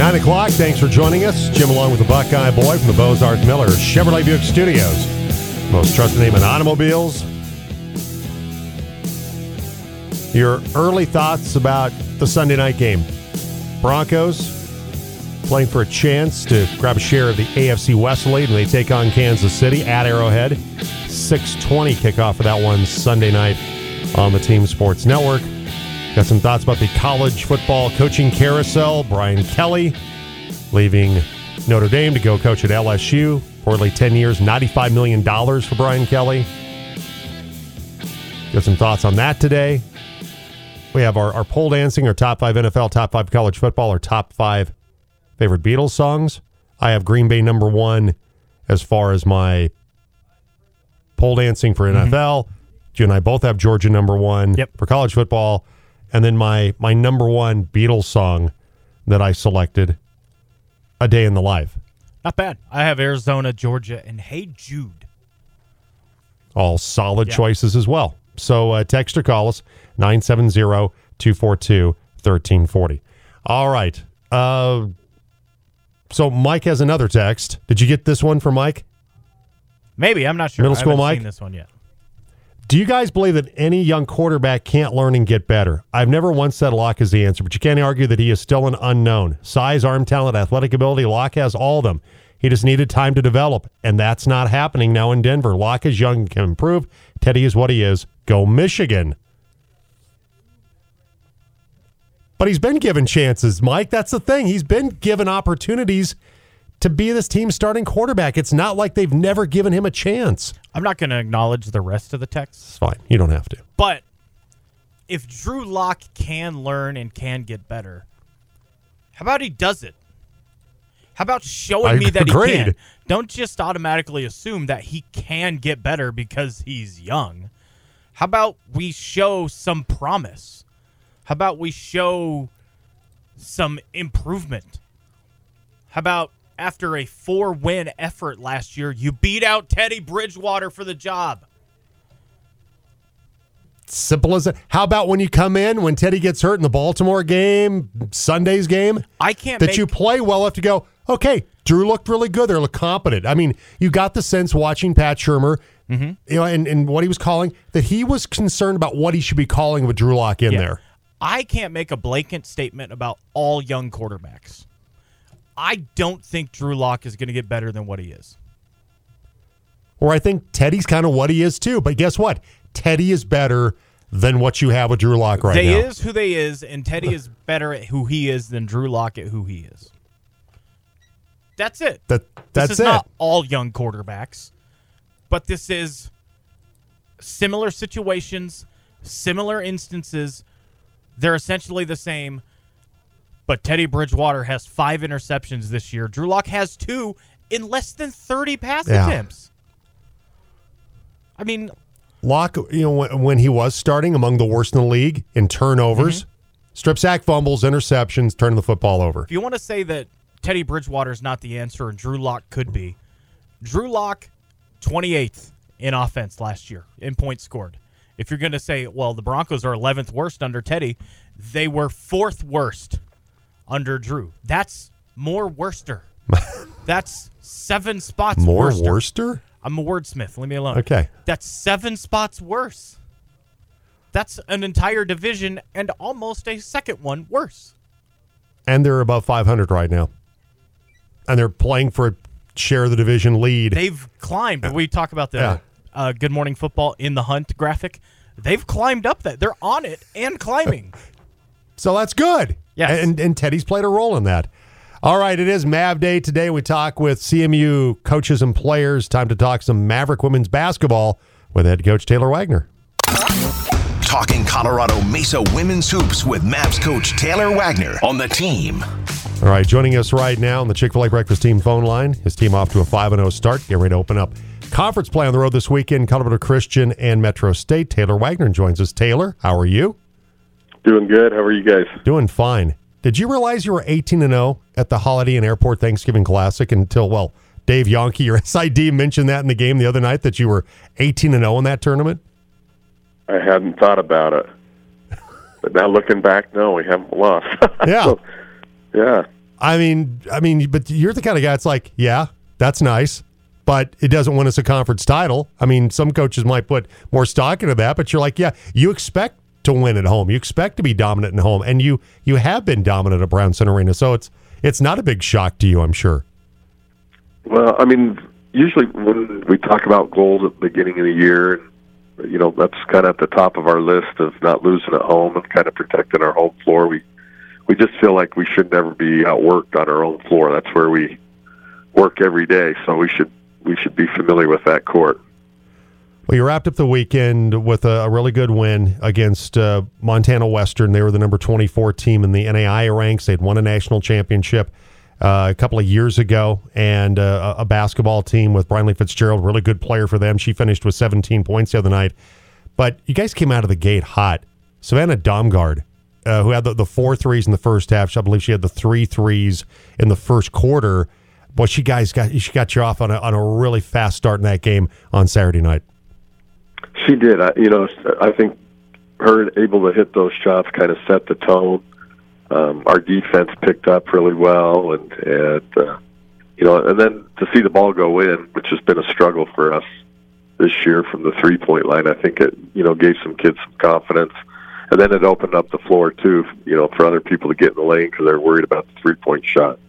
9 o'clock. Thanks for joining us. Jim along with the Buckeye Boy from the Bozarth Miller Chevrolet Buick Studios. Most trusted name in automobiles. Your early thoughts about the Sunday night game. Broncos playing for a chance to grab a share of the AFC West lead when they take on Kansas City at Arrowhead. 6:20 kickoff for that one Sunday night on the Team Sports Network. Got some thoughts about the college football coaching carousel. Brian Kelly leaving Notre Dame to go coach at LSU. Reportedly 10 years, $95 million for Brian Kelly. Got some thoughts on that today. We have our pole dancing, our top 5 NFL, top 5 college football, our top 5 favorite Beatles songs. I have Green Bay number 1 as far as my pole dancing for NFL. You and I both have Georgia number 1 for college football. And then my number 1 Beatles song that I selected, A Day in the Life. Not bad. I have Arizona, Georgia, and Hey Jude. All solid choices as well. So text or call us, 970-242-1340. All right. So Mike has another text. Did you get this one from Mike? Maybe. I'm not sure. Middle school I haven't Mike? seen this one yet. Do you guys believe that any young quarterback can't learn and get better? I've never once said Locke is the answer, but you can't argue that he is still an unknown. Size, arm talent, athletic ability, Locke has all of them. He just needed time to develop, and that's not happening now in Denver. Locke is young and can improve. Teddy is what he is. Go Michigan. But he's been given chances, Mike. That's the thing. He's been given opportunities to be this team's starting quarterback. It's not like they've never given him a chance. I'm not going to acknowledge the rest of the text. It's fine. You don't have to. But if Drew Lock can learn and can get better, how about he does it? How about showing me that he can? Don't just automatically assume that he can get better because he's young. How about we show some promise? How about we show some improvement? How about after a 4-win effort last year, you beat out Teddy Bridgewater for the job? Simple as that. How about when you come in, when Teddy gets hurt in the Baltimore game, Sunday's game? I can't that you play well enough to go, okay, Drew looked really good. They looked competent. I mean, you got the sense watching Pat Shurmur, you know, and what he was calling, that he was concerned about what he should be calling with Drew Lock in there. I can't make a blanket statement about all young quarterbacks. I don't think Drew Lock is going to get better than what he is. Or I think Teddy's kind of what he is too. But guess what? Teddy is better than what you have with Drew Lock right now. They is who they is, and Teddy is better at who he is than Drew Lock at who he is. That's it. That's this is not all young quarterbacks, but this is similar situations, similar instances. They're essentially the same, but Teddy Bridgewater has 5 interceptions this year. Drew Lock has 2 in less than 30 pass attempts. I mean, Lock, you know, when he was starting, among the worst in the league in turnovers, strip sack fumbles, interceptions, turning the football over. If you want to say that Teddy Bridgewater is not the answer and Drew Lock could be, Drew Lock, 28th in offense last year in points scored. If you're going to say, well, the Broncos are 11th worst under Teddy, they were 4th worst under Drew. That's more worster. That's 7 spots more worster. worster? I'm a wordsmith. Leave me alone. Okay. That's 7 spots worse. That's an entire division and almost a second one worse. And they're above 500 right now. And they're playing for a share of the division lead. They've climbed. We talk about the Good Morning Football in the Hunt graphic. They've climbed up that. They're on it and climbing. So that's good. Yes. And Teddy's played a role in that. All right, it is Mav Day today. We talk with CMU coaches and players. Time to talk some Maverick women's basketball with head coach Taylor Wagner. Talking Colorado Mesa women's hoops with Mavs coach Taylor Wagner on the team. All right, joining us right now on the Chick-fil-A Breakfast Team phone line. His team off to a 5-0 start. Getting ready to open up conference play on the road this weekend. Colorado Christian and Metro State. Taylor Wagner joins us. Taylor, how are you? Doing good. How are you guys? Doing fine. Did you realize you were 18-0 at the Holiday Inn Airport Thanksgiving Classic until, well, Dave Yonke, your SID, mentioned that in the game the other night, that you were 18-0 in that tournament? I hadn't thought about it. But now looking back, no, we haven't lost. Yeah. So, yeah. I mean, but you're the kind of guy that's like, yeah, that's nice, but it doesn't win us a conference title. I mean, some coaches might put more stock into that, but you're like, yeah, you expect to win at home. You expect to be dominant at home, and you have been dominant at Brown Center Arena, so it's not a big shock to you, I'm sure. Well, I mean, usually when we talk about goals at the beginning of the year, that's kind of at the top of our list of not losing at home and kind of protecting our home floor. We just feel like we should never be outworked on our own floor. That's where we work every day, so we should be familiar with that court. Well, you wrapped up the weekend with a really good win against Montana Western. They were the number 24 team in the NAIA ranks. They'd won a national championship a couple of years ago, and a basketball team with Brinley Fitzgerald, really good player for them. She finished with 17 points the other night. But you guys came out of the gate hot. Savannah Domgard, who had the 4 threes in the first half. I believe she had the 3 threes in the first quarter. Boy, she got you off on a really fast start in that game on Saturday night. She did. I think her able to hit those shots kind of set the tone. Our defense picked up really well, and then to see the ball go in, which has been a struggle for us this year from the 3-point line, I think it gave some kids some confidence, and then it opened up the floor too, for other people to get in the lane because they're worried about the 3-point shot.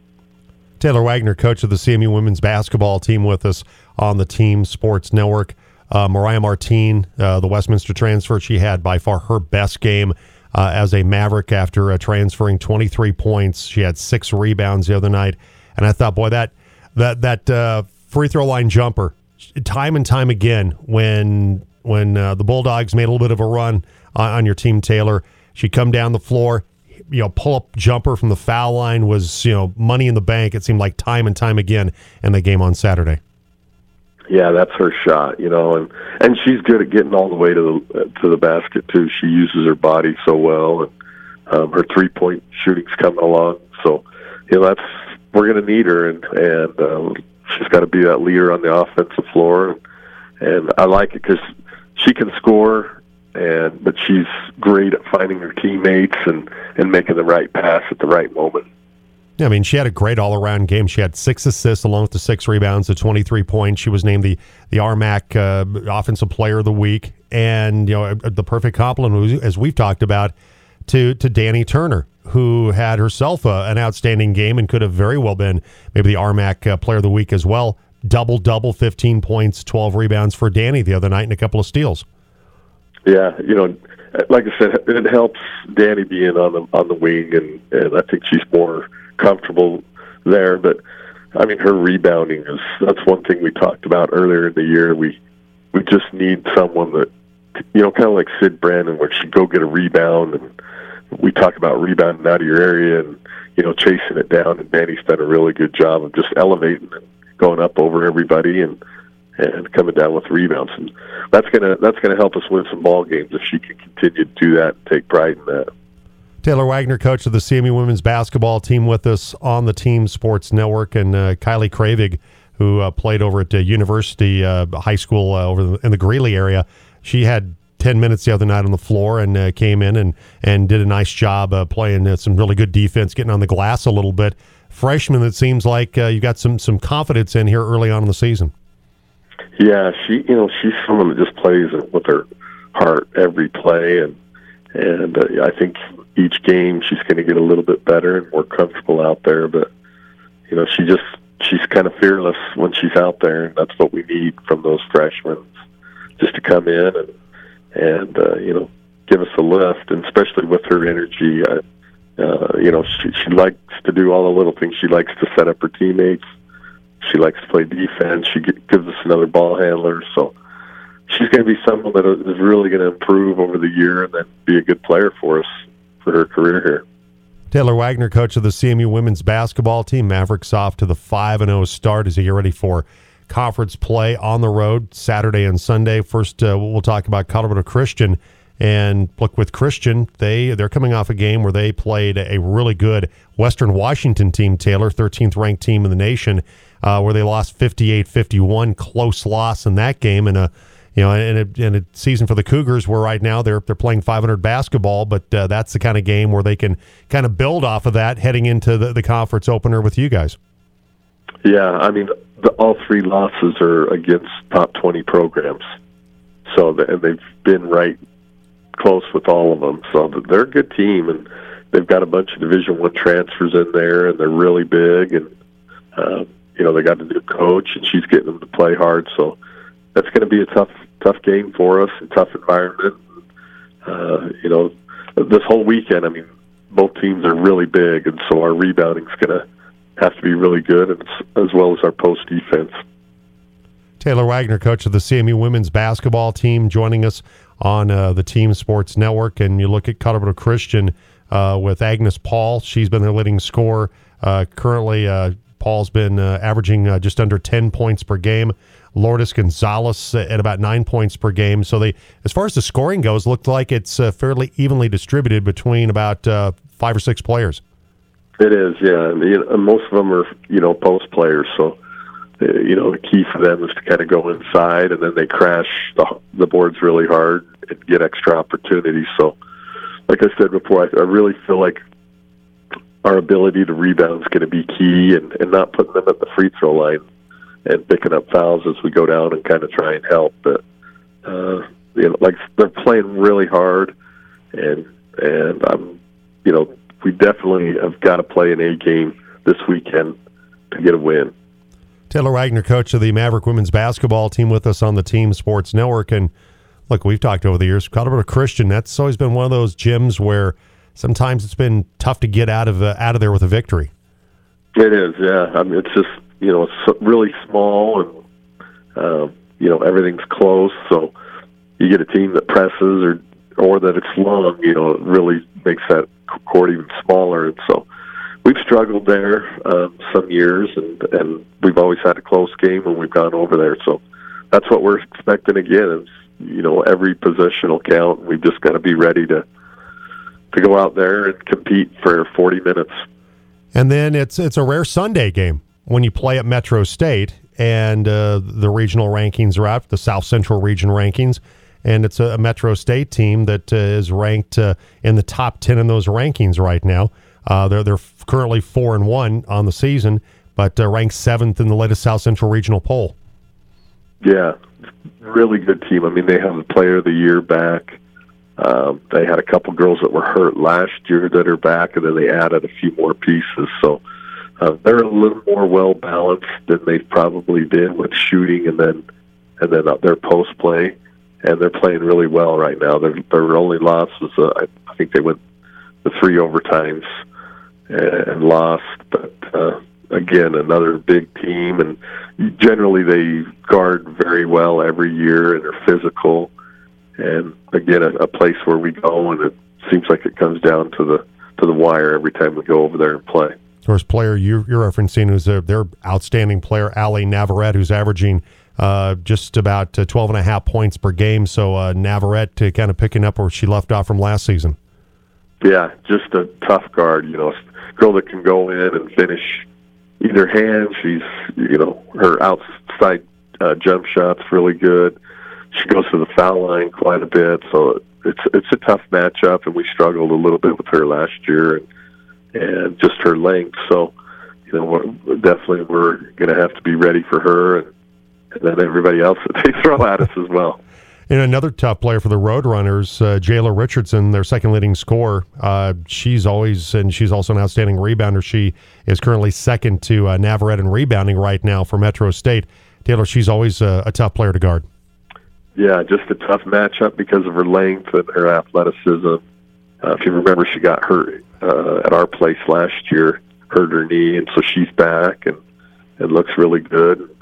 Taylor Wagner, coach of the CMU women's basketball team, with us on the Team Sports Network. Mariah Martin, the Westminster transfer, she had by far her best game as a Maverick after transferring 23 points. She had 6 rebounds the other night. And I thought, boy, that free throw line jumper, time and time again, when the Bulldogs made a little bit of a run on your team, Taylor, she'd come down the floor, pull-up jumper from the foul line was, money in the bank. It seemed like time and time again in the game on Saturday. Yeah, that's her shot, and she's good at getting all the way to the basket too. She uses her body so well, and her 3-point shooting's coming along. So, we're going to need her, and she's got to be that leader on the offensive floor. And I like it because she can score, but she's great at finding her teammates and making the right pass at the right moment. I mean, she had a great all-around game. She had 6 assists along with the 6 rebounds, the 23 points. She was named the RMAC Offensive Player of the Week, and the perfect compliment, as we've talked about, to Danny Turner, who had herself an outstanding game and could have very well been maybe the RMAC Player of the Week as well. Double, 15 points, 12 rebounds for Danny the other night, and a couple of steals. Yeah, like I said, it helps Danny being on the wing, and I think she's more comfortable there. But I mean, her rebounding that's one thing we talked about earlier in the year. We just need someone that, kind of like Sid Brandon, where she'd go get a rebound, and we talk about rebounding out of your area and chasing it down. And Danny's done a really good job of just elevating and going up over everybody and coming down with rebounds, and that's gonna help us win some ball games if she can continue to do that and take pride in that. Taylor Wagner, coach of the CMU women's basketball team, with us on the Team Sports Network, and Kylie Kravig, who played over at University High School over in the Greeley area. She had 10 minutes the other night on the floor and came in and did a nice job playing some really good defense, getting on the glass a little bit. Freshman, it seems like you got some confidence in here early on in the season. Yeah, she's someone that just plays with her heart every play, and I think each game she's going to get a little bit better and more comfortable out there. But she's kind of fearless when she's out there, and that's what we need from those freshmen, just to come in and give us a lift, and especially with her energy. She likes to do all the little things. She likes to set up her teammates. She likes to play defense. She gives us another ball handler. So she's going to be someone that is really going to improve over the year and then be a good player for us for her career here. Taylor Wagner, coach of the CMU women's basketball team. Mavericks off to the 5-0 start as they get ready for conference play on the road Saturday and Sunday. First, we'll talk about Colorado Christian. And look, with Christian, they're coming off a game where they played a really good Western Washington team, Taylor, 13th ranked team in the nation, where they lost 58-51, close loss in that game, and in a season for the Cougars where right now they're playing 500 basketball, but that's the kind of game where they can kind of build off of that heading into the conference opener with you guys. Yeah, I mean, all 3 losses are against top 20 programs, and they've been right close with all of them. So they're a good team, and they've got a bunch of Division I transfers in there, and they're really big, and they got a new coach, and she's getting them to play hard. So that's going to be a tough game for us, a tough environment. This whole weekend, I mean, both teams are really big, and so our rebounding is going to have to be really good, and as well as our post defense. Taylor Wagner, coach of the CMU women's basketball team, joining us on the Team Sports Network. And you look at Colorado Christian with Agnes Paul. She's been their leading scorer. Currently, Paul's been averaging just under 10 points per game. Lourdes Gonzalez at about 9 points per game. So they, as far as the scoring goes, looked like it's fairly evenly distributed between about 5 or 6 players. It is, yeah. And most of them are, post players. So, the key for them is to kind of go inside, and then they crash the boards really hard and get extra opportunities. So, like I said before, I really feel like our ability to rebound is going to be key, and not putting them at the free throw line and picking up fouls as we go down and kind of try and help. But, like they're playing really hard, and I'm, we definitely have got to play an A game this weekend to get a win. Taylor Wagner, coach of the Maverick women's basketball team, with us on the Team Sports Network. And look, we've talked over the years, Colorado Christian, that's always been one of those gyms where sometimes it's been tough to get out of there with a victory. It is, yeah. I mean, it's just, it's really small, and, everything's close. So you get a team that presses or that it's long, it really makes that court even smaller. And so we've struggled there some years, and we've always had a close game when we've gone over there. So that's what we're expecting again. Is every possession will count. We've just got to be ready to go out there and compete for 40 minutes. And then it's a rare Sunday game when you play at Metro State, and the regional rankings are out, the South Central Region rankings, and it's a Metro State team that is ranked in the top 10 in those rankings right now. They're currently 4-1 on the season, but ranked 7th in the latest South Central Regional poll. Yeah, really good team. I mean, they have the Player of the Year back. They had a couple girls that were hurt last year that are back, and then they added a few more pieces. So they're a little more well balanced than they've probably been with shooting, and then their post play, and they're playing really well right now. Their only loss was I think they went the 3 overtimes and lost, but again, another big team, and generally they guard very well every year and are physical. And again, a place where we go, and it seems like it comes down to the wire every time we go over there and play. Of course, player you're referencing is their outstanding player, Allie Navarrete, who's averaging just about 12.5 points per game. So Navarrete kind of picking up where she left off from last season. Yeah, just a tough guard, a girl that can go in and finish either hand. She's, her outside jump shot's really good. She goes to the foul line quite a bit, so it's a tough matchup, and we struggled a little bit with her last year, and just her length. So, we're going to have to be ready for her, and then everybody else that they throw at us as well. And another tough player for the Roadrunners, Jayla Richardson, their second leading scorer. She's also an outstanding rebounder. She is currently second to Navarrete in rebounding right now for Metro State. Taylor, she's always a tough player to guard. Yeah, just a tough matchup because of her length and her athleticism. If you remember, she got hurt at our place last year, hurt her knee, and so she's back and looks really good.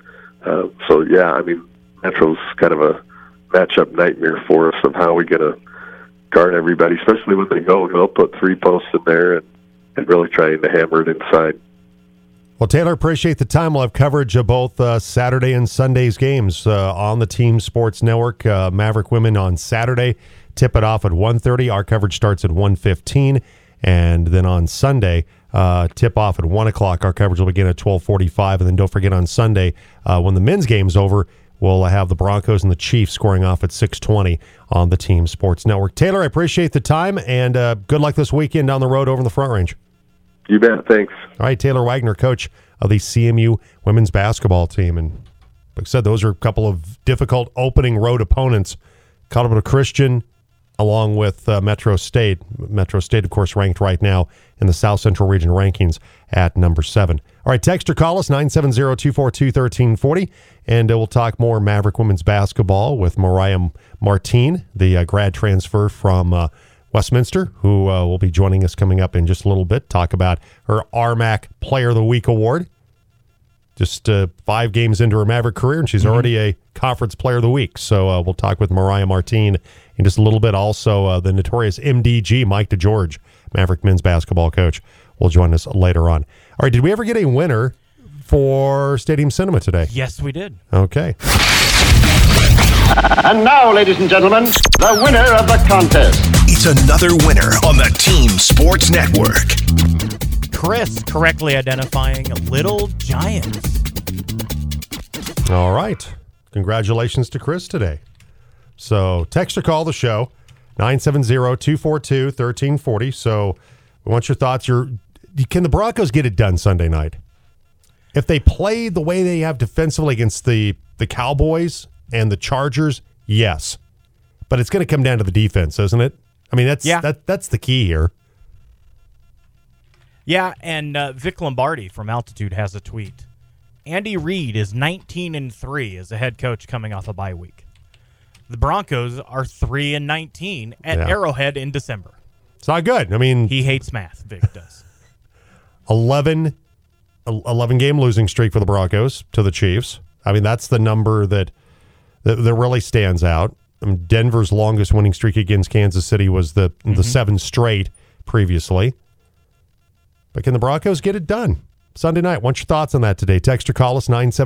Metro's kind of a matchup nightmare for us of how we get to guard everybody, especially when they go. They'll put 3 posts in there and really trying to hammer it inside. Well, Taylor, appreciate the time. We'll have coverage of both Saturday and Sunday's games on the Team Sports Network. Maverick women on Saturday, tip it off at 1:30. Our coverage starts at 1:15. And then on Sunday, tip off at 1 o'clock. Our coverage will begin at 12:45. And then don't forget on Sunday, when the men's game's over, we'll have the Broncos and the Chiefs scoring off at 6:20 on the Team Sports Network. Taylor, I appreciate the time, and good luck this weekend down the road over in the Front Range. You bet. Thanks. All right, Taylor Wagner, coach of the CMU women's basketball team. And like I said, those are a couple of difficult opening road opponents. Colorado Christian along with Metro State. Metro State, of course, ranked right now in the South Central Region rankings at number 7. All right, text or call us, 970-242-1340, and we'll talk more Maverick women's basketball with Mariah Martin, the grad transfer from Westminster, who will be joining us coming up in just a little bit, talk about her RMAC Player of the Week award. Just 5 games into her Maverick career, and she's already a Conference Player of the Week. So we'll talk with Mariah Martin in just a little bit. Also, the notorious MDG, Mike DeGeorge, Maverick men's basketball coach, will join us later on. All right, did we ever get a winner for Stadium Cinema today? Yes, we did. Okay. And now, ladies and gentlemen, the winner of the contest. It's another winner on the Team Sports Network. Chris correctly identifying Little Giants. All right. Congratulations to Chris today. So text or call the show, 970-242-1340. So we want your thoughts. Can the Broncos get it done Sunday night? If they play the way they have defensively against the Cowboys and the Chargers, yes. But it's going to come down to the defense, isn't it? I mean, that's the key here. Yeah, and Vic Lombardi from Altitude has a tweet. Andy Reid is 19-3 as a head coach coming off a bye week. The Broncos are 3-19 at Arrowhead in December. It's not good. I mean, he hates math. Vic does. 11-game losing streak for the Broncos to the Chiefs. I mean, that's the number that really stands out. I mean, Denver's longest winning streak against Kansas City was the 7 straight previously. But can the Broncos get it done Sunday night? What's your thoughts on that today? Text or call us,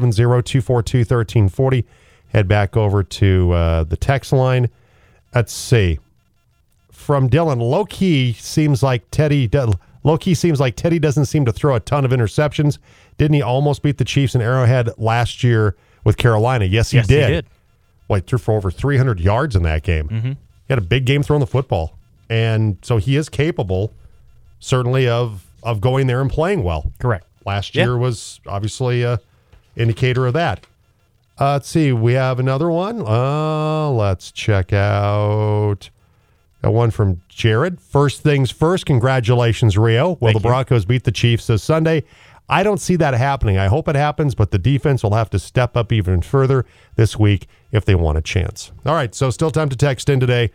970-242-1340. Head back over to the text line. Let's see. From Dylan, low-key seems like Teddy doesn't seem to throw a ton of interceptions. Didn't he almost beat the Chiefs in Arrowhead last year with Carolina? Yes, he did. Well, he threw for over 300 yards in that game. Mm-hmm. He had a big game throwing the football. And so he is capable, certainly, of going there and playing well. Correct. Last year was obviously an indicator of that. Let's see. We have another one. Let's check out one from Jared. First things first, congratulations, Rio. Will the Broncos beat the Chiefs this Sunday? I don't see that happening. I hope it happens, but the defense will have to step up even further this week if they want a chance. All right, so still time to text in today,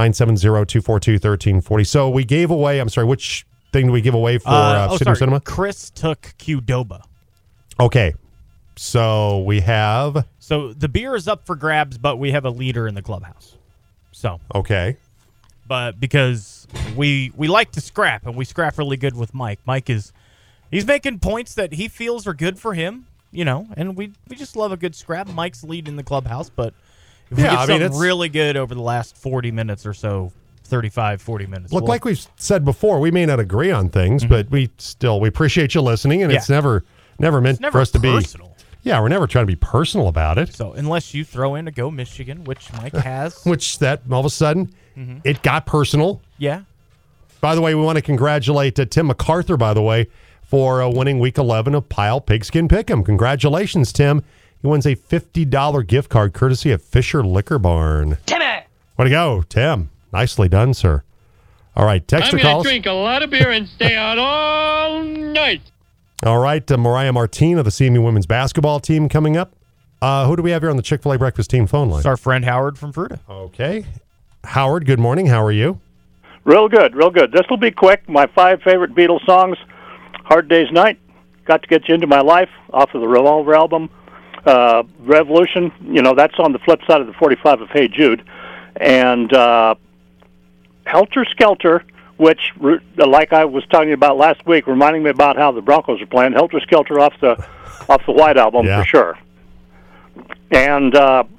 970-242-1340. So we gave away, which thing do we give away for Stadium Cinema? Chris took Qdoba. Okay. So we have... So the beer is up for grabs, but we have a leader in the clubhouse. So... Okay. But because we like to scrap, and we scrap really good with Mike. He's making points that he feels are good for him, and we just love a good scrap. Mike's leading the clubhouse, but if we get something really good over the last 40 minutes or so, 35, 40 minutes. Look, like we've said before, we may not agree on things, but we appreciate you listening, and it's never meant for us to be personal. Yeah, we're never trying to be personal about it. So unless you throw in a Go Michigan, which Mike has. Which that all of a sudden, it got personal. Yeah. By the way, we want to congratulate Tim MacArthur, by the way, for winning Week 11 of Pile Pigskin Pick'em. Congratulations, Tim. He wins a $50 gift card courtesy of Fisher Liquor Barn. Timmy! Way to go, Tim. Nicely done, sir. All right, text or call. I'm going to drink a lot of beer and stay out all night. All right, Mariah Martin of the CMU women's basketball team coming up. Who do we have here on the Chick-fil-A breakfast team phone line? It's our friend Howard from Fruita. Okay. Howard, good morning. How are you? Real good, real good. This will be quick. My 5 favorite Beatles songs: Hard Day's Night, Got to Get You Into My Life, off of the Revolver album. Revolution, that's on the flip side of the 45 of Hey Jude. And Helter Skelter, which, like I was talking about last week, reminding me about how the Broncos are playing. Helter Skelter off the White Album, for sure. And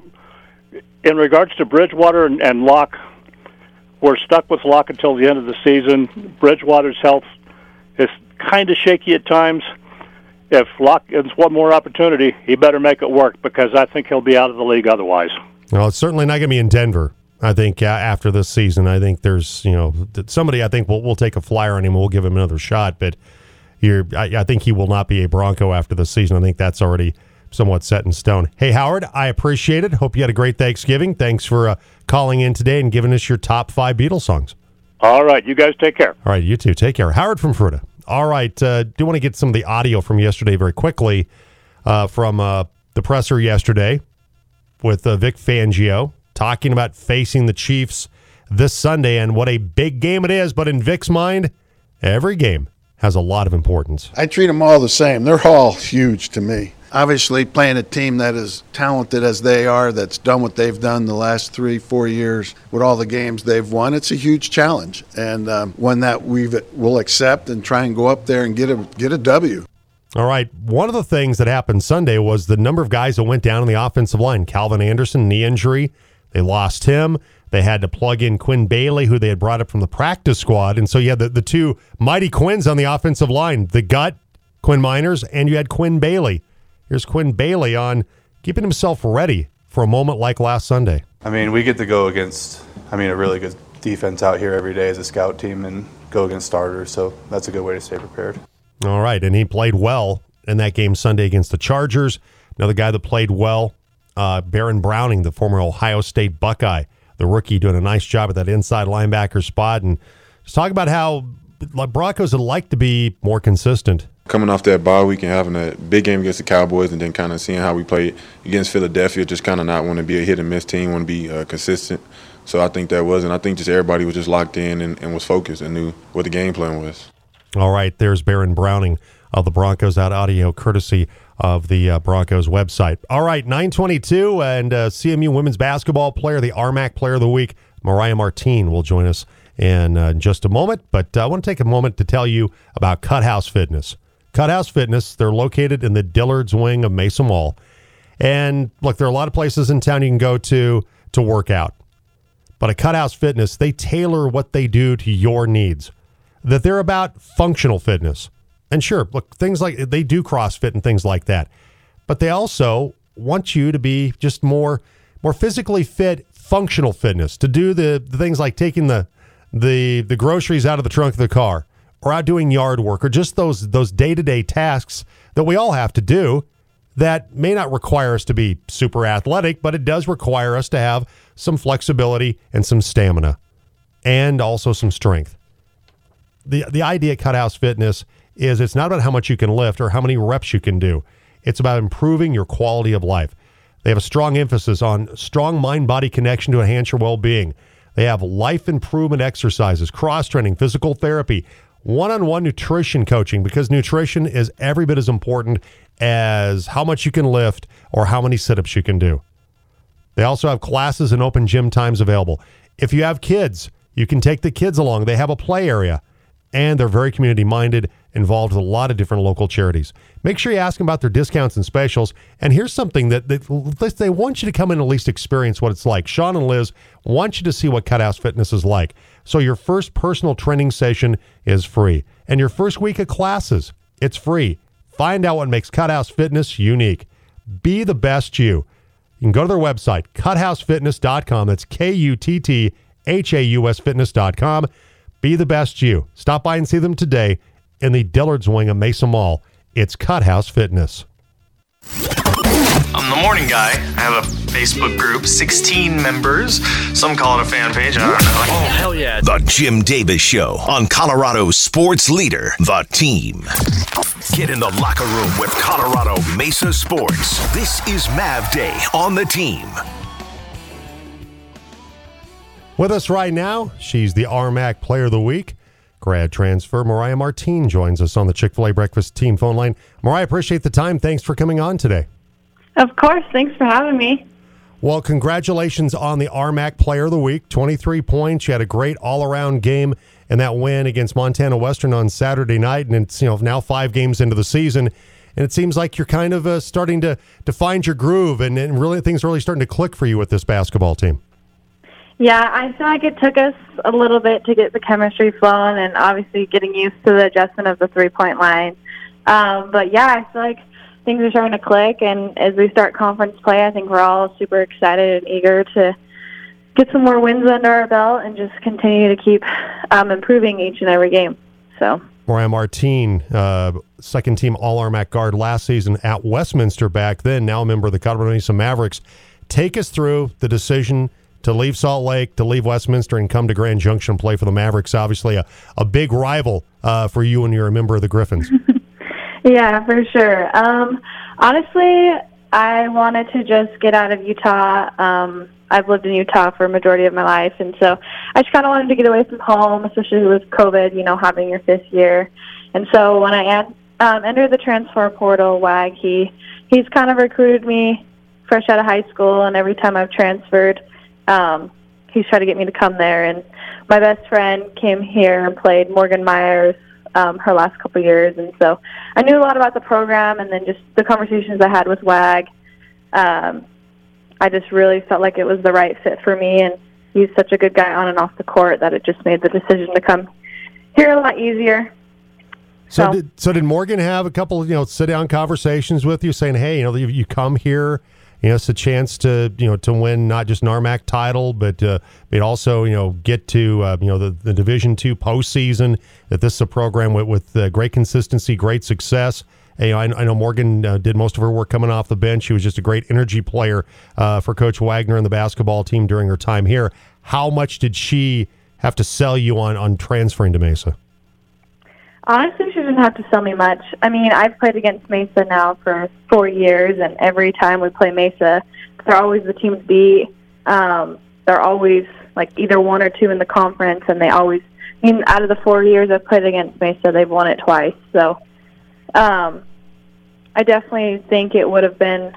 in regards to Bridgewater and Locke, we're stuck with Locke until the end of the season. Bridgewater's health is kind of shaky at times. if Locke gets one more opportunity, he better make it work, because I think he'll be out of the league otherwise. Well, it's certainly not going to be in Denver. I think after this season, I think there's somebody I think will take a flyer on him. We'll give him another shot, but I think he will not be a Bronco after this season. I think that's already somewhat set in stone. Hey, Howard, I appreciate it. Hope you had a great Thanksgiving. Thanks for calling in today and giving us your top 5 Beatles songs. All right, you guys take care. All right, you too. Take care. Howard from Fruita. All right, do want to get some of the audio from yesterday very quickly from the presser yesterday with Vic Fangio talking about facing the Chiefs this Sunday and what a big game it is. But in Vic's mind, every game has a lot of importance. I treat them all the same. They're all huge to me. Obviously, playing a team that is talented as they are, that's done what they've done the last 3-4 years with all the games they've won, it's a huge challenge, and one that we'll accept and try and go up there and get a W. All right, one of the things that happened Sunday was the number of guys that went down on the offensive line. Calvin Anderson, knee injury, they lost him. They had to plug in Quinn Bailey, who they had brought up from the practice squad, and so you had the two mighty Quinns on the offensive line, the gut, Quinn Miners, and you had Quinn Bailey. Here's Quinn Bailey on keeping himself ready for a moment like last Sunday. I mean, we get to go against, a really good defense out here every day as a scout team and go against starters, so that's a good way to stay prepared. All right, and he played well in that game Sunday against the Chargers. Another guy that played well, Baron Browning, the former Ohio State Buckeye, the rookie, doing a nice job at that inside linebacker spot. And just talk about how Broncos would like to be more consistent. Coming off that bye week and having a big game against the Cowboys and then kind of seeing how we played against Philadelphia, just kind of not want to be a hit-and-miss team, want to be consistent. So I think that was, and I think just everybody was just locked in and was focused and knew what the game plan was. All right, there's Baron Browning of the Broncos, out audio courtesy of the Broncos website. All right, 9:22, and CMU women's basketball player, the RMAC Player of the Week, Mariah Martin, will join us in just a moment. But I want to take a moment to tell you about Cut House Fitness. Cut House Fitness, they're located in the Dillard's wing of Mesa Mall. And look, there are a lot of places in town you can go to work out. But at Cut House Fitness, they tailor what they do to your needs. That they're about functional fitness. And sure, look, things like they do CrossFit and things like that. But they also want you to be just more physically fit, functional fitness, to do the things like taking the groceries out of the trunk of the car, or out doing yard work, or just those day-to-day tasks that we all have to do that may not require us to be super athletic, but it does require us to have some flexibility and some stamina and also some strength. The idea at Cut House Fitness is it's not about how much you can lift or how many reps you can do. It's about improving your quality of life. They have a strong emphasis on strong mind-body connection to enhance your well-being. They have life improvement exercises, cross-training, physical therapy, one-on-one nutrition coaching, because nutrition is every bit as important as how much you can lift or how many sit-ups you can do. They also have classes and open gym times available. If you have kids, you can take the kids along. They have a play area, and they're very community-minded, involved with a lot of different local charities. Make sure you ask them about their discounts and specials. And here's something that they want you to come in and at least experience what it's like. Sean and Liz want you to see what Cut House Fitness is like. So your first personal training session is free. And your first week of classes, it's free. Find out what makes Cut House Fitness unique. Be the best you. You can go to their website, cuthousefitness.com. That's KUTTHAUS fitness.com. Be the best you. Stop by and see them today in the Dillard's wing of Mesa Mall. It's Cut House Fitness. I'm the morning guy. I have a Facebook group, 16 members. Some call it a fan page. I don't know. Oh, hell yeah. The Jim Davis Show on Colorado's sports leader, The Team. Get in the locker room with Colorado Mesa Sports. This is Mav Day on The Team. With us right now, she's the RMAC Player of the Week. Grad transfer Mariah Martin joins us on the Chick-fil-A Breakfast Team phone line. Mariah, appreciate the time. Thanks for coming on today. Of course. Thanks for having me. Well, congratulations on the RMAC Player of the Week. 23 points. You had a great all-around game in that win against Montana Western on Saturday night, and it's now 5 games into the season, and it seems like you're kind of starting to find your groove, and really things are really starting to click for you with this basketball team. Yeah, I feel like it took us a little bit to get the chemistry flowing, and obviously getting used to the adjustment of the three-point line. But yeah, I feel like things are starting to click, and as we start conference play, I think we're all super excited and eager to get some more wins under our belt and just continue to keep improving each and every game. So Mariah Martine, second-team All-RMAC guard last season at Westminster back then, now a member of the Colorado Mesa Mavericks. Take us through the decision to leave Salt Lake, to leave Westminster, and come to Grand Junction and play for the Mavericks. Obviously a big rival for you when you're a member of the Griffins. Yeah, for sure. Honestly, I wanted to just get out of Utah. I've lived in Utah for a majority of my life, and so I just kind of wanted to get away from home, especially with COVID, having your 5th year. And so when I entered the transfer portal, WAG, he's kind of recruited me fresh out of high school, and every time I've transferred, he's tried to get me to come there. And my best friend came here and played Morgan Myers her last couple years, and so I knew a lot about the program, and then just the conversations I had with WAG, I just really felt like it was the right fit for me, and he's such a good guy on and off the court that it just made the decision to come here a lot easier. So did Morgan have a couple of sit-down conversations with you saying, hey, you come here, it's a chance to to win not just an RMAC title, but also get to the Division II postseason. That this is a program with great consistency, great success. I know Morgan did most of her work coming off the bench. She was just a great energy player for Coach Wagner and the basketball team during her time here. How much did she have to sell you on transferring to Mesa? Honestly, she didn't have to sell me much. I mean, I've played against Mesa now for 4 years, and every time we play Mesa, they're always the teams beat. They're always like either 1 or 2 in the conference, and they always, out of the 4 years I've played against Mesa, they've won it twice. So I definitely think it would have been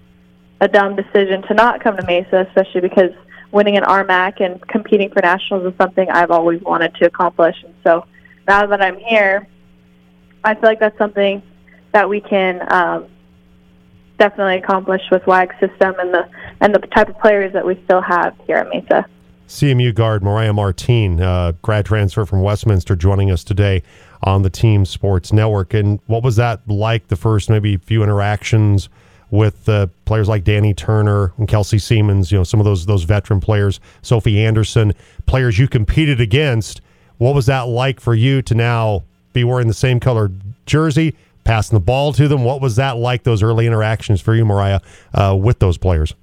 a dumb decision to not come to Mesa, especially because winning an RMAC and competing for nationals is something I've always wanted to accomplish. And so now that I'm here, I feel like that's something that we can definitely accomplish with WAG's system and the type of players that we still have here at Mesa. CMU guard Mariah Martine, grad transfer from Westminster, joining us today on the Team Sports Network. And what was that like, the first maybe few interactions with players like Danny Turner and Kelsey Siemens, some of those veteran players, Sophie Anderson, players you competed against? What was that like for you to now be wearing the same color jersey, passing the ball to them? What was that like, those early interactions for you, Mariah, with those players?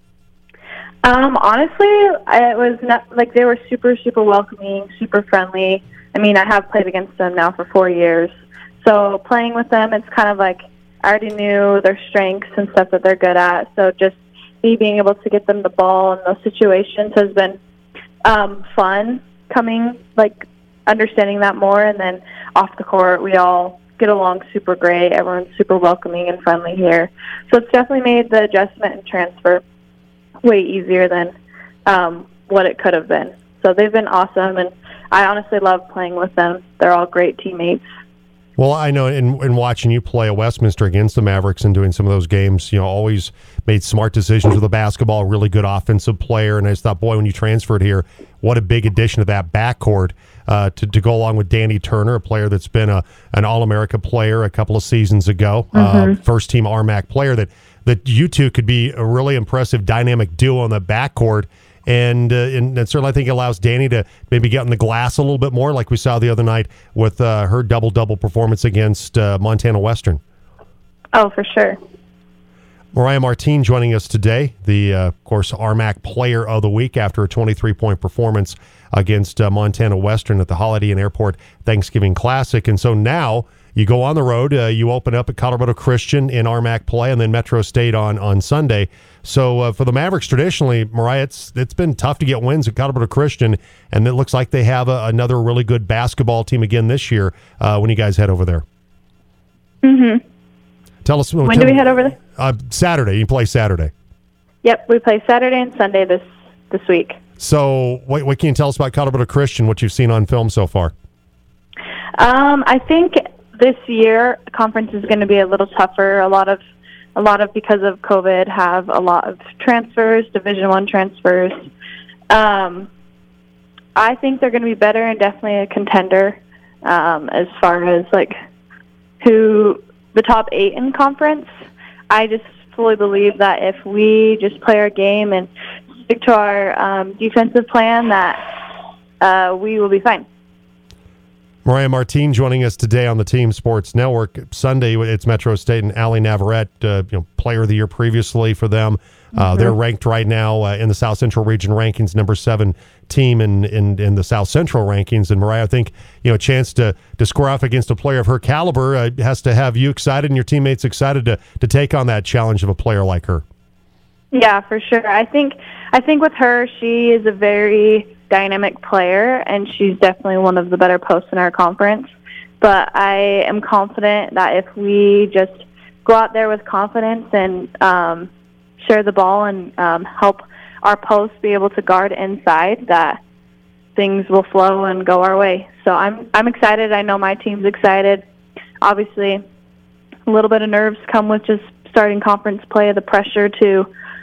Honestly, it was not like they were super, super welcoming, super friendly. I mean, I have played against them now for 4 years. So playing with them, it's kind of like I already knew their strengths and stuff that they're good at. So just me being able to get them the ball in those situations has been fun, understanding that more. And then off the court, we all get along super great. Everyone's super welcoming and friendly here. So it's definitely made the adjustment and transfer way easier than what it could have been. So they've been awesome, and I honestly love playing with them. They're all great teammates. Well, I know in watching you play at Westminster against the Mavericks and doing some of those games, always made smart decisions with the basketball, really good offensive player. And I just thought, boy, when you transferred here, what a big addition to that backcourt to go along with Danny Turner, a player that's been an All-America player a couple of seasons ago, first-team RMAC player that you two could be a really impressive dynamic duo on the backcourt. And certainly I think it allows Danny to maybe get on the glass a little bit more, like we saw the other night with her double-double performance against Montana Western. Oh, for sure. Mariah Martine joining us today, the, of course, RMAC Player of the Week after a 23-point performance against Montana Western at the Holiday Inn Airport Thanksgiving Classic. And so now you go on the road, you open up at Colorado Christian in RMAC play, and then Metro State on Sunday. So for the Mavericks, traditionally, Mariah, it's been tough to get wins at Colorado Christian, and it looks like they have another really good basketball team again this year when you guys head over there. Mm-hmm. Tell us. When do we head over there? Saturday. You play Saturday. Yep, we play Saturday and Sunday this week. So what can you tell us about Colorado Christian, what you've seen on film so far? I think this year conference is going to be a little tougher. A lot of because of COVID have a lot of transfers, Division I transfers. I think they're going to be better and definitely a contender as far as who the top 8 in conference. I just fully believe that if we just play our game and stick to our defensive plan, that we will be fine. Mariah Martine joining us today on the Team Sports Network. Sunday, it's Metro State and Allie Navarrete, Player of the Year previously for them. They're ranked right now in the South Central Region rankings, number 7 team in the South Central rankings. And Mariah, I think a chance to square off against a player of her caliber has to have you excited and your teammates excited to take on that challenge of a player like her. Yeah, for sure. I think with her, she is a very dynamic player, and she's definitely one of the better posts in our conference. But I am confident that if we just go out there with confidence and share the ball and help our posts be able to guard inside, that things will flow and go our way. So I'm excited. I know my team's excited. Obviously, a little bit of nerves come with just starting conference play. The pressure to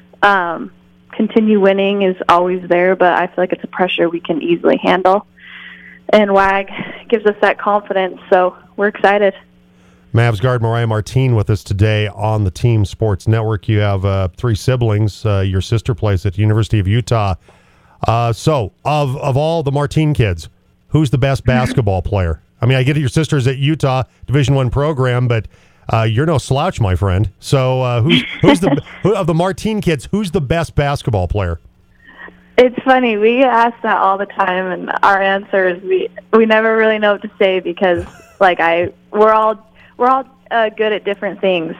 continue winning is always there, but I feel like it's a pressure we can easily handle. And WAG gives us that confidence, so we're excited. Mavs guard Mariah Martine with us today on the Team Sports Network. You have 3 siblings. Your sister plays at the University of Utah. So, of all the Martine kids, who's the best basketball player? I mean, I get it, your sister's at Utah Division I program, but you're no slouch, my friend. So, who's of the Martine kids? Who's the best basketball player? It's funny. We ask that all the time, and our answer is we never really know what to say because, we're all good at different things.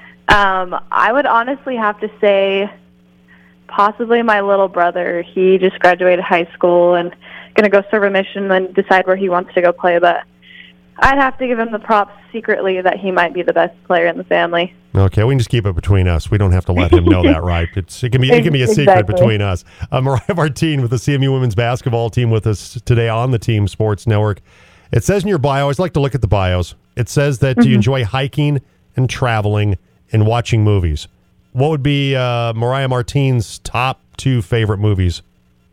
I would honestly have to say possibly my little brother. He just graduated high school and going to go serve a mission and then decide where he wants to go play. But I'd have to give him the props secretly that he might be the best player in the family. Okay, we can just keep it between us. We don't have to let him know that, right? It can be a secret between us. Mariah Martine with the CMU women's basketball team with us today on the Team Sports Network. It says in your bio, I always like to look at the bios. It says that you enjoy hiking and traveling and watching movies. What would be Mariah Martine's top 2 favorite movies?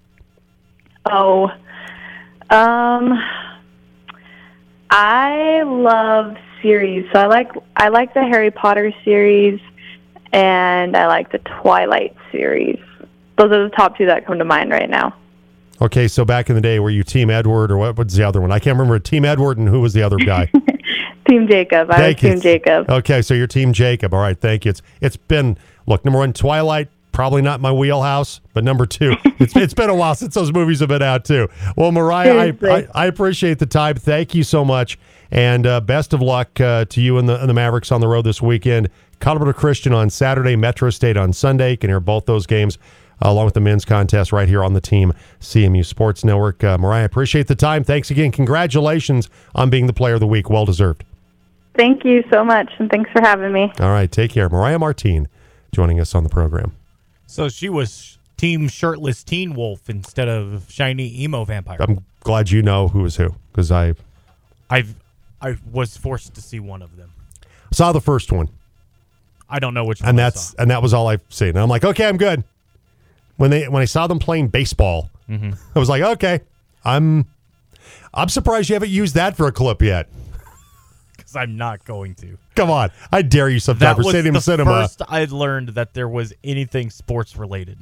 I love series. So I like the Harry Potter series, and I like the Twilight series. Those are the top 2 that come to mind right now. Okay, so back in the day, were you Team Edward or what's the other one? I can't remember. Team Edward, and who was the other guy? Team Jacob. I was Team Jacob. Okay, so you're Team Jacob. All right, thank you. It's been, number 1, Twilight, probably not my wheelhouse, but number 2, it's been a while since those movies have been out too. Well, Mariah, I appreciate the time. Thank you so much, and best of luck to you and the Mavericks on the road this weekend. Colorado Christian on Saturday, Metro State on Sunday. You can hear both those games along with the men's contest right here on the Team CMU Sports Network. Mariah, appreciate the time. Thanks again. Congratulations on being the Player of the Week. Well deserved. Thank you so much, and thanks for having me. All right, take care. Mariah Martine joining us on the program. So she was Team Shirtless Teen Wolf instead of Shiny Emo Vampire. I'm glad you know who is who, because I was forced to see one of them. Saw the first one. I don't know which one. And that was all I've seen. And I'm like, okay, I'm good. When I saw them playing baseball, I was like, okay, I'm surprised you haven't used that for a clip yet. Because I'm not going to. Come on, I dare you sometime for Stadium Cinema. That was the first I learned that there was anything sports related.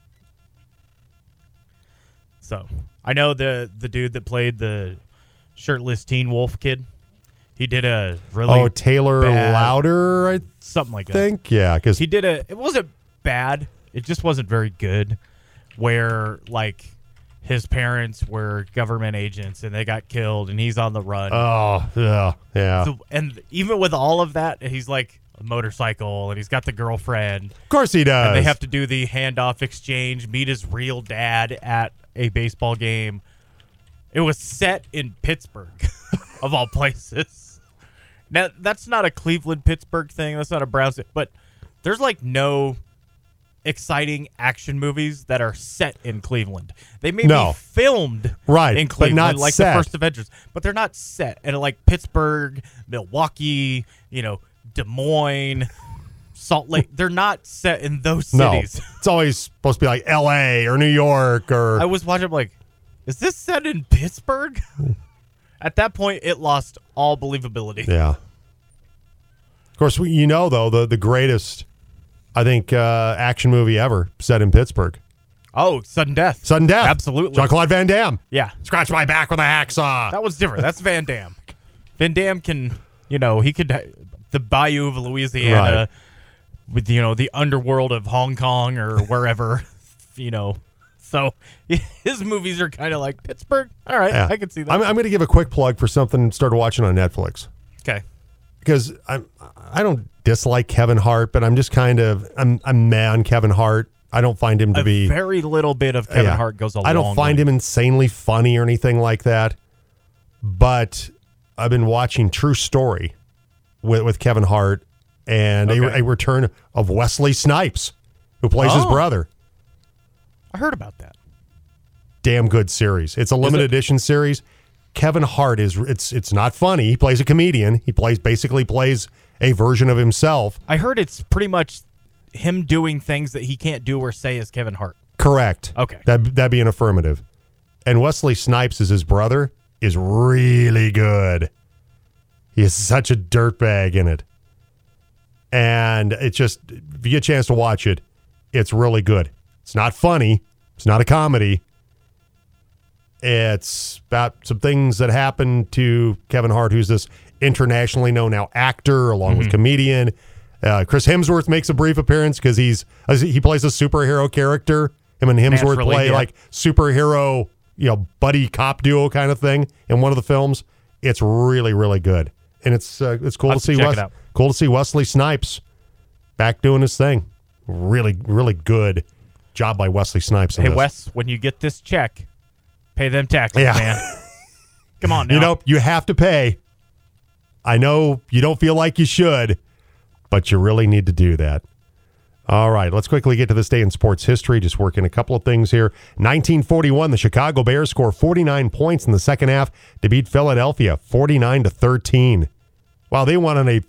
So I know the dude that played the Shirtless Teen Wolf kid. He did a really Taylor Louder, something like that. Think yeah, because he did it wasn't bad. It just wasn't very good, where, his parents were government agents and they got killed and he's on the run. Oh, yeah. So, and even with all of that, he's a motorcycle and he's got the girlfriend. Of course he does. And they have to do the handoff exchange, meet his real dad at a baseball game. It was set in Pittsburgh, of all places. Now, that's not a Cleveland-Pittsburgh thing. That's not a Browns thing. But there's, no exciting action movies that are set in Cleveland. They may be filmed in Cleveland, but not like set. The first Avengers, but they're not set. And Pittsburgh, Milwaukee, Des Moines, Salt Lake, they're not set in those cities. No, it's always supposed to be like L.A. or New York or... I was watching, is this set in Pittsburgh? At that point, it lost all believability. Yeah. course, though, the greatest, I think, action movie ever set in Pittsburgh. Oh, Sudden Death. Sudden Death. Absolutely. Jean-Claude Van Damme. Yeah. Scratch my back with a hacksaw. That was different. That's Van Damme. Van Damme can, he could, the Bayou of Louisiana, with, the underworld of Hong Kong or wherever, So his movies are kind of like Pittsburgh. All right, yeah. I can see that. I'm going to give a quick plug for something I started watching on Netflix. Okay. Because I don't dislike Kevin Hart, but I'm just I'm mad on Kevin Hart. I don't find him to be... very little bit of Kevin Hart goes a long way. I don't find him insanely funny or anything like that. But I've been watching True Story with Kevin Hart and a return of Wesley Snipes, who plays his brother. I heard about that. Damn good series. It's a limited edition series. Kevin Hart it's not funny. He plays a comedian. He basically plays a version of himself. I heard it's pretty much him doing things that he can't do or say as Kevin Hart. Correct. Okay. That'd be an affirmative. And Wesley Snipes as his brother is really good. He is such a dirtbag in it. And it's just, if you get a chance to watch it, it's really good. It's not funny. It's not a comedy. It's about some things that happened to Kevin Hart, who's this internationally known now actor, along with comedian. Chris Hemsworth makes a brief appearance because he plays a superhero character. Him and Hemsworth play like superhero, buddy cop duo kind of thing in one of the films. It's really, really good, and it's cool to see. Cool to see Wesley Snipes back doing his thing. Really, really good job by Wesley Snipes. Hey, Wes, when you get this check, pay them taxes, man. Come on now. You have to pay. I know you don't feel like you should, but you really need to do that. All right, let's quickly get to this day in sports history. Just working a couple of things here. 1941, the Chicago Bears score 49 points in the second half to beat Philadelphia 49-13. Wow, they won on a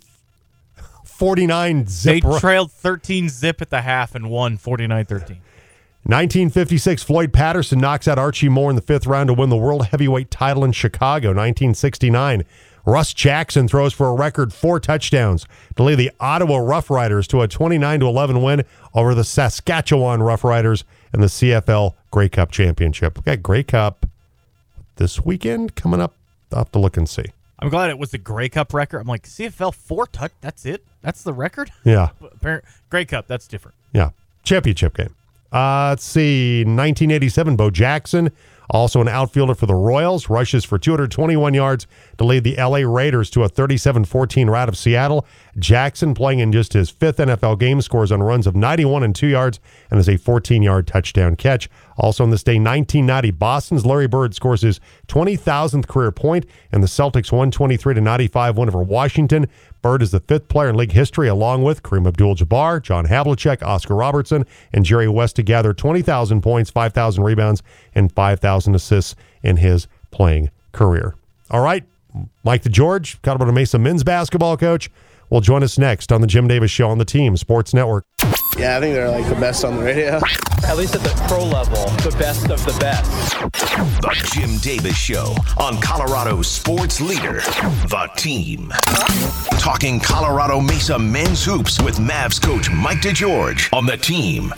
49 zip. They trailed 13 zip at the half and won 49-13. 1956, Floyd Patterson knocks out Archie Moore in the fifth round to win the world heavyweight title in Chicago. 1969, Russ Jackson throws for a record 4 touchdowns to lead the Ottawa Rough Riders to a 29-11 win over the Saskatchewan Rough Riders in the CFL Grey Cup Championship. We got Grey Cup this weekend coming up. I'll have to look and see. I'm glad it was the Grey Cup record. I'm like, CFL 4 touch. That's it? That's the record? Yeah. Grey Cup, that's different. Yeah. Championship game. Let's see. 1987, Bo Jackson, also an outfielder for the Royals, rushes for 221 yards to lead the L.A. Raiders to a 37-14 rout of Seattle. Jackson, playing in just his 5th NFL game, scores on runs of 91 and 2 yards and is a 14-yard touchdown catch. Also on this day, 1990, Boston's Larry Bird scores his 20,000th career point and the Celtics 123-95 win over Washington. Bird is the 5th player in league history, along with Kareem Abdul-Jabbar, John Havlicek, Oscar Robertson, and Jerry West, to gather 20,000 points, 5,000 rebounds, and 5,000 assists in his playing career. All right, Mike DeGeorge, Colorado Mesa men's basketball coach, will join us next on the Jim Davis Show on the Team Sports Network. Yeah, I think they're like the best on the radio. At least at the pro level, the best of the best. The Jim Davis Show on Colorado's sports leader, The Team. Talking Colorado Mesa men's hoops with Mavs coach Mike DeGeorge on The Team.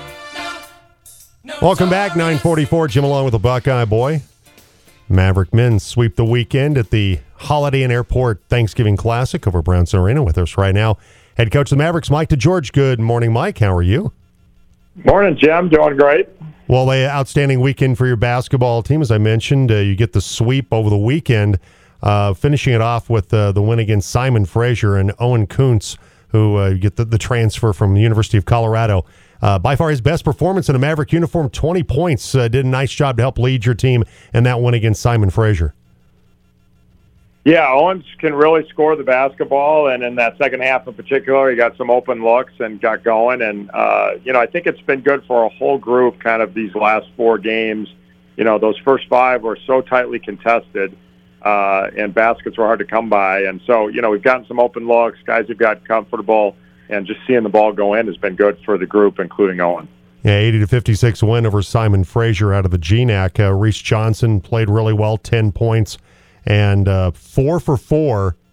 Welcome back, 944. Jim along with the Buckeye Boy. Maverick men sweep the weekend at the Holiday Inn Airport Thanksgiving Classic over Brownson Arena. With us right now, head coach of the Mavericks, Mike DeGeorge. Good morning, Mike. How are you? Morning, Jim. Doing great. Well, an outstanding weekend for your basketball team. As I mentioned, you get the sweep over the weekend, finishing it off with the win against Simon Fraser and Owen Kuntz, who get the transfer from the University of Colorado. By far his best performance in a Maverick uniform, 20 points. Did a nice job to help lead your team in that win against Simon Fraser. Yeah, Owens can really score the basketball, and in that second half in particular, he got some open looks and got going. And, I think it's been good for a whole group kind of these last 4 games. Those first 5 were so tightly contested, and baskets were hard to come by. And so, we've gotten some open looks. Guys have got comfortable, and just seeing the ball go in has been good for the group, including Owen. Yeah, 80-56 win over Simon Fraser out of the GNAC. Reese Johnson played really well, 10 points. And 4 for 4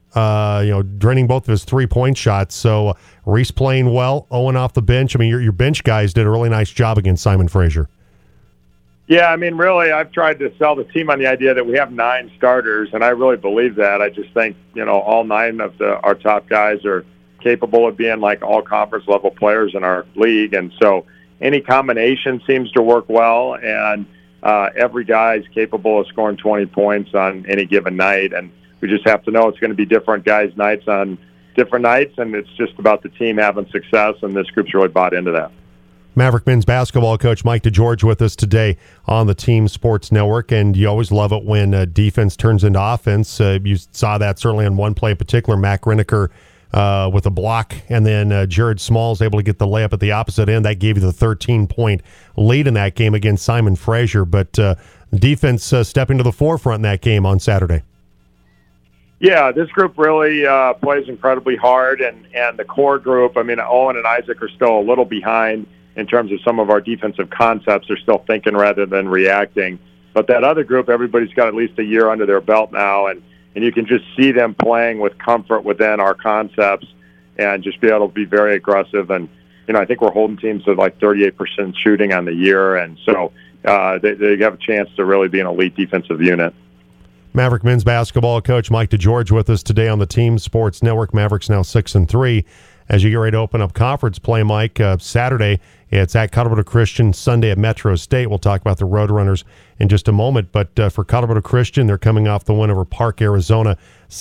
draining both of his 3-point shots. So Reese playing well, Owen off the bench. I mean, your bench guys did a really nice job against Simon Fraser. Yeah, I mean, really, I've tried to sell the team on the idea that we have 9 starters, and I really believe that. I just think, all 9 of our top guys are capable of being like all-conference level players in our league, and so any combination seems to work well, and every guy is capable of scoring 20 points on any given night, and we just have to know it's going to be different guys' nights on different nights, and it's just about the team having success, and this group's really bought into that. Maverick men's basketball coach Mike DeGeorge with us today on the Team Sports Network, and you always love it when defense turns into offense. You saw that certainly on one play in particular, Mac Reneker with a block, and then Jared Smalls able to get the layup at the opposite end. That gave you the 13-point lead in that game against Simon Fraser, but defense stepping to the forefront in that game on Saturday. Yeah, this group really plays incredibly hard, and the core group, I mean, Owen and Isaac are still a little behind in terms of some of our defensive concepts. They're still thinking rather than reacting. But that other group, everybody's got at least a year under their belt now, and you can just see them playing with comfort within our concepts and just be able to be very aggressive. And, I think we're holding teams to like 38% shooting on the year, and so they have a chance to really be an elite defensive unit. Maverick men's basketball coach Mike DeGeorge with us today on the Team Sports Network. Mavericks now 6-3. As you get ready to open up conference play, Mike, Saturday, it's at Colorado Christian, Sunday at Metro State. We'll talk about the Roadrunners in just a moment. But for Colorado Christian, they're coming off the win over Park, Arizona,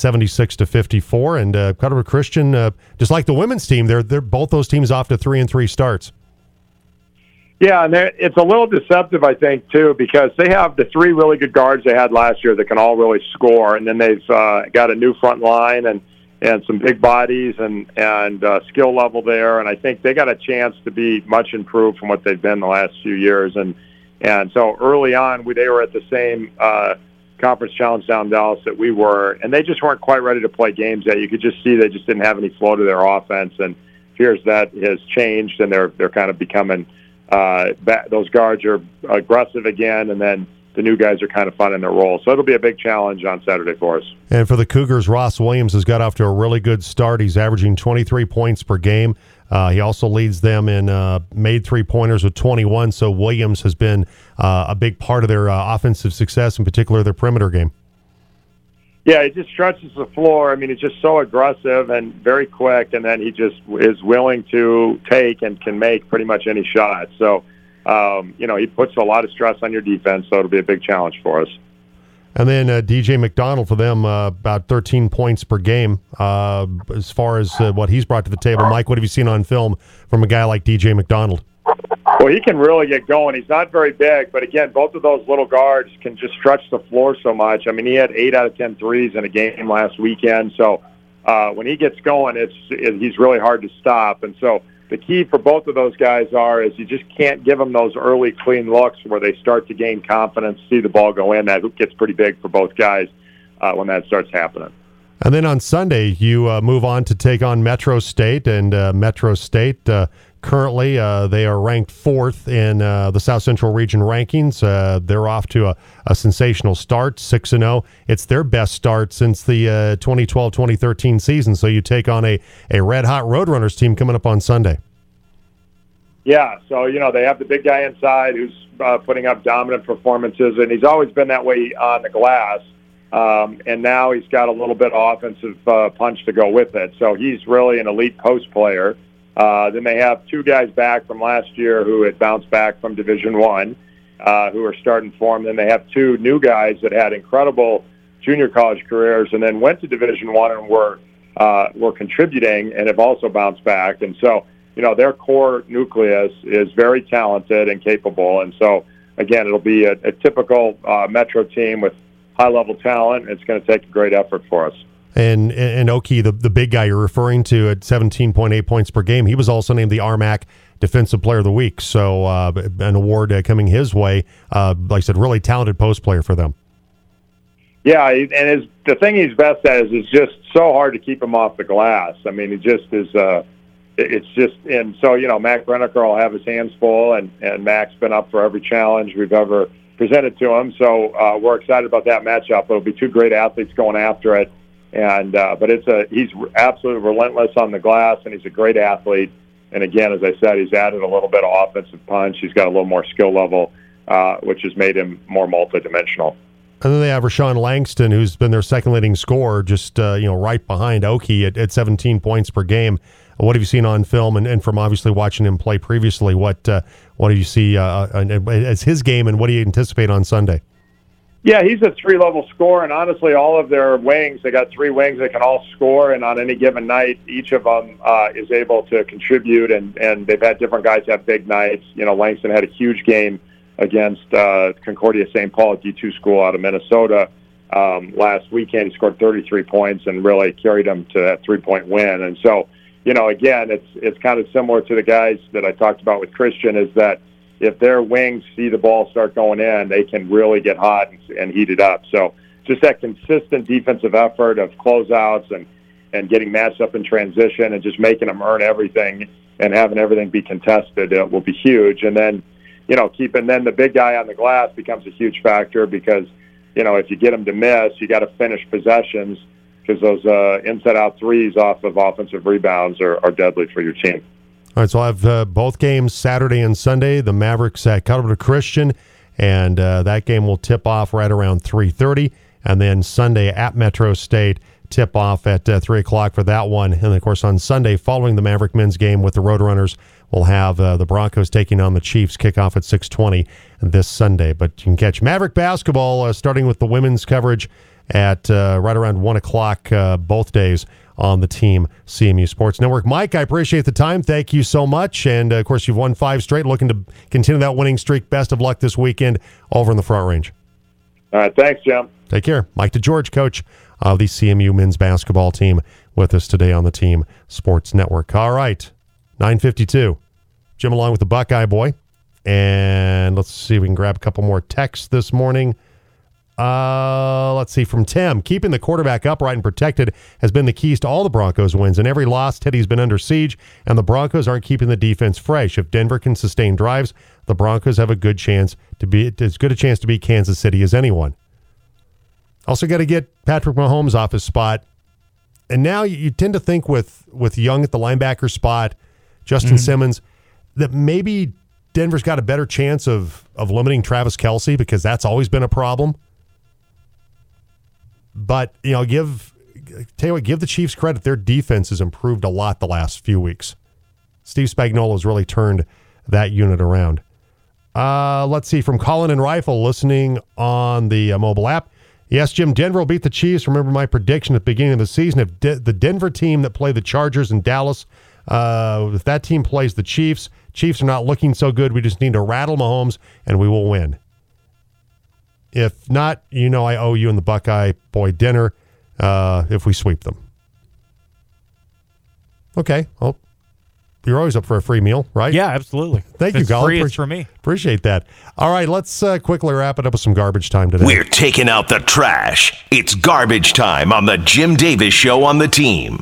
76-54. And Colorado Christian, just like the women's team, they're both those teams off to 3-3 starts. Yeah, and it's a little deceptive, I think, too, because they have the 3 really good guards they had last year that can all really score, and then they've got a new front line and some big bodies and skill level there, and I think they got a chance to be much improved from what they've been the last few years. And so early on, they were at the same conference challenge down in Dallas that we were, and they just weren't quite ready to play games yet. You could just see they just didn't have any flow to their offense, and here's that has changed, and they're kind of becoming those guards are aggressive again, and then the new guys are kind of finding their role. So it'll be a big challenge on Saturday for us. And for the Cougars, Ross Williams has got off to a really good start. He's averaging 23 points per game. He also leads them in made 3-pointers with 21. So Williams has been a big part of their offensive success, in particular their perimeter game. Yeah, he just stretches the floor. I mean, he's just so aggressive and very quick, and then he just is willing to take and can make pretty much any shot. So, he puts a lot of stress on your defense, so it'll be a big challenge for us. And then DJ McDonald for them, about 13 points per game. As far as what he's brought to the table, Mike, what have you seen on film from a guy like DJ McDonald? Well, he can really get going. He's not very big, but again, both of those little guards can just stretch the floor so much. I mean, he had 8 out of 10 threes in a game last weekend. So when he gets going, he's really hard to stop. And so the key for both of those guys is you just can't give them those early clean looks where they start to gain confidence, see the ball go in. That gets pretty big for both guys when that starts happening. And then on Sunday, you move on to take on Metro State, and Metro State currently they are ranked 4th in the South Central Region rankings. They're off to a sensational start, 6-0. It's their best start since the 2012-2013 season. So you take on a red-hot Roadrunners team coming up on Sunday. Yeah, so, they have the big guy inside who's putting up dominant performances, and he's always been that way on the glass. And now he's got a little bit of offensive punch to go with it. So he's really an elite post player. Then they have 2 guys back from last year who had bounced back from Division I, who are starting for him. Then they have 2 new guys that had incredible junior college careers and then went to Division I and were contributing and have also bounced back. And so, their core nucleus is very talented and capable. And so, again, it'll be a typical Metro team with high-level talent. It's going to take a great effort for us. And Oki, the big guy you're referring to at 17.8 points per game, he was also named the RMAC Defensive Player of the Week. So an award coming his way. Like I said, really talented post player for them. Yeah, and the thing he's best at is just so hard to keep him off the glass. I mean, he just is. And so Mac Reneker will have his hands full, and Mac's been up for every challenge we've ever presented to him. So we're excited about that matchup. It'll be 2 great athletes going after it. But he's absolutely relentless on the glass, and he's a great athlete. And again, as I said, he's added a little bit of offensive punch. He's got a little more skill level, which has made him more multidimensional. And then they have Rashawn Langston, who's been their second leading scorer, just right behind Oki at 17 points per game. What have you seen on film, and from obviously watching him play previously? What do you see as his game, and what do you anticipate on Sunday? Yeah, he's a three-level scorer, and honestly, all of their wings, they got three wings that can all score, and on any given night, each of them is able to contribute, and they've had different guys have big nights. Langston had a huge game against Concordia St. Paul, D2 school out of Minnesota last weekend. He scored 33 points and really carried them to that three-point win. And so, again, it's kind of similar to the guys that I talked about with Christian, is that if their wings see the ball start going in, they can really get hot and heat it up. So just that consistent defensive effort of closeouts and getting matched up in transition and just making them earn everything and having everything be contested will be huge. And then, then the big guy on the glass becomes a huge factor because, if you get him to miss, you got to finish possessions because those inside-out threes off of offensive rebounds are deadly for your team. All right, so I'll have both games Saturday and Sunday. The Mavericks at Colorado Christian, and that game will tip off right around 3:30. And then Sunday at Metro State, tip off at 3 o'clock for that one. And, of course, on Sunday, following the Maverick men's game with the Roadrunners, we'll have the Broncos taking on the Chiefs, kickoff at 6:20 this Sunday. But you can catch Maverick basketball starting with the women's coverage at right around 1 o'clock both days on the Team CMU Sports Network. Mike, I appreciate the time. Thank you so much. And, of course, you've won 5 straight, looking to continue that winning streak. Best of luck this weekend over in the Front Range. All right, thanks, Jim. Take care. Mike DeGeorge, coach of the CMU men's basketball team, with us today on the Team Sports Network. All right, 9:52. Jim along with the Buckeye Boy. And let's see if we can grab a couple more texts this morning. Let's see, from Tim. Keeping the quarterback upright and protected has been the keys to all the Broncos wins. In every loss, Teddy's been under siege, and the Broncos aren't keeping the defense fresh. If Denver can sustain drives, the Broncos have a good chance to be as good a chance to beat Kansas City as anyone. Also got to get Patrick Mahomes off his spot. And now you tend to think with Young at the linebacker spot, Justin Simmons, that maybe Denver's got a better chance of limiting Travis Kelce, because that's always been a problem. But, give the Chiefs credit. Their defense has improved a lot the last few weeks. Steve Spagnuolo's really turned that unit around. Let's see, from Colin and Rifle, listening on the mobile app. Yes, Jim, Denver will beat the Chiefs. Remember my prediction at the beginning of the season. If the Denver team that played the Chargers in Dallas, if that team plays the Chiefs are not looking so good. We just need to rattle Mahomes, and we will win. If not, I owe you and the Buckeye Boy dinner if we sweep them. Okay. Well, you're always up for a free meal, right? Yeah, absolutely. Thank you, Colin. Free, it's for me. Appreciate that. All right, let's quickly wrap it up with some garbage time today. We're taking out the trash. It's garbage time on the Jim Davis Show on the Team.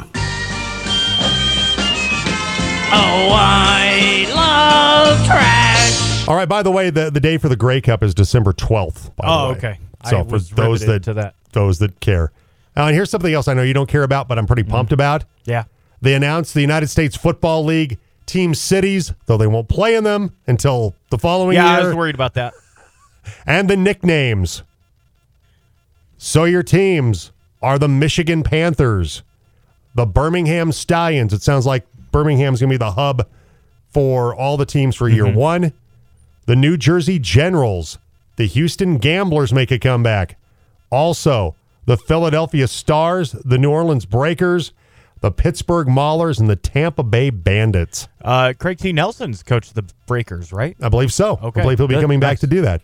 Oh, I love trash. All right, by the way, the day for the Grey Cup is December 12th. By the way. Okay. So for those that care. And here's something else I know you don't care about, but I'm pretty pumped about. Yeah. They announced the United States Football League team cities, though they won't play in them until the following year. Yeah, I was worried about that. And the nicknames. So your teams are the Michigan Panthers, the Birmingham Stallions. It sounds like Birmingham's going to be the hub for all the teams for year one. The New Jersey Generals, the Houston Gamblers make a comeback. Also, the Philadelphia Stars, the New Orleans Breakers, the Pittsburgh Maulers, and the Tampa Bay Bandits. Craig T. Nelson's coached the Breakers, right? I believe so. Okay. I believe he'll be coming back to do that.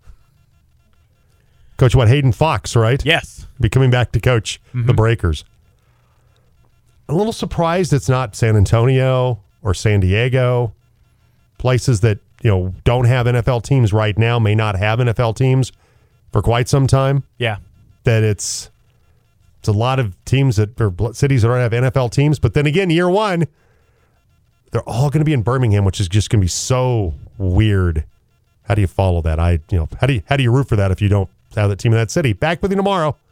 Coach Hayden Fox, right? Yes. Be coming back to coach the Breakers. A little surprised it's not San Antonio or San Diego, places that don't have NFL teams right now, may not have NFL teams for quite some time. Yeah. That it's a lot of teams or cities that don't have NFL teams. But then again, year one, they're all going to be in Birmingham, which is just going to be so weird. How do you follow that? How do you root for that if you don't have that team in that city? Back with you tomorrow.